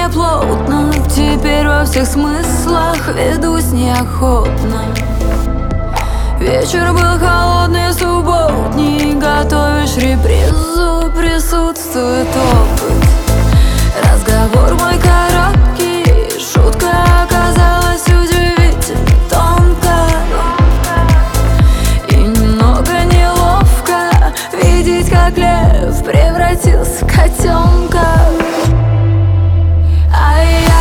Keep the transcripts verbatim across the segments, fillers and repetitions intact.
плотно, теперь во всех смыслах ведусь неохотно. Вечер был холодный, субботний, готовишь репризу, присутствует опыт. Разговор мой короткий, шутка оказалась удивительно тонкой. И немного неловко видеть, как лев превратился в котенка. А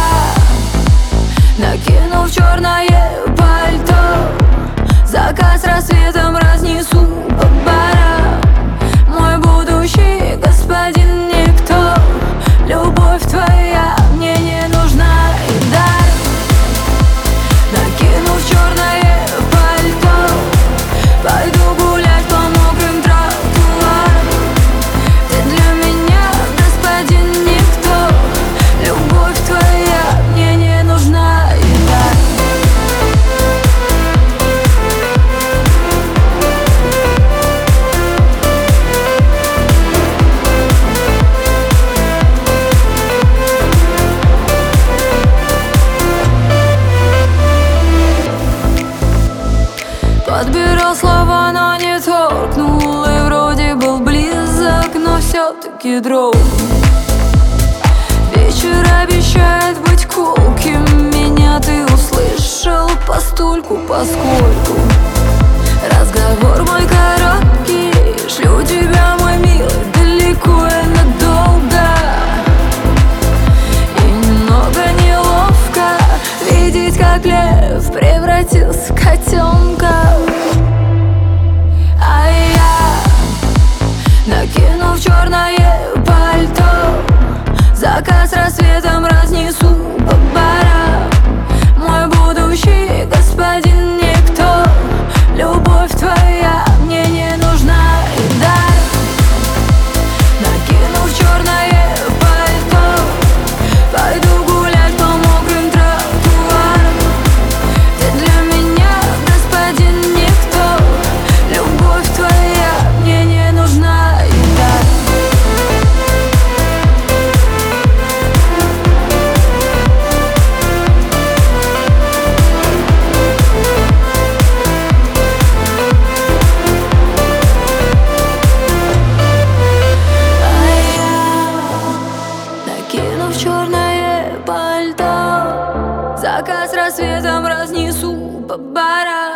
я, накинув черное пальто, закат с рассветом разнесу по барам. Мой будущий господин никто, любовь твоя мне не нужна. И дай, накинув черное пальто, пойду гулять по мокрым тротуарам. Ты для меня, господин никто, любовь твоя мне не нужна. И дай. Подбирал слова, но не торкнул, и вроде был близок, но все-таки дрогнул. Вечер обещает быть колким, меня ты услышал постольку, поскольку разговор мой короткий, шлю тебя, мой милый, далеко и надолго. И немного неловко видеть, как лев превратился в котенка. А я, накинув черное пальто, закат с рассветом разнесу по барам. Мой будущий господин никто, любовь твоя мне не нужна. И дай, накинув черное пальто, пойду гулять по мокрым тротуарам. Ты для меня, господин никто, любовь твоя мне не нужна. И дай. Накинув черное пальто, закат с рассветом разнесу по барам.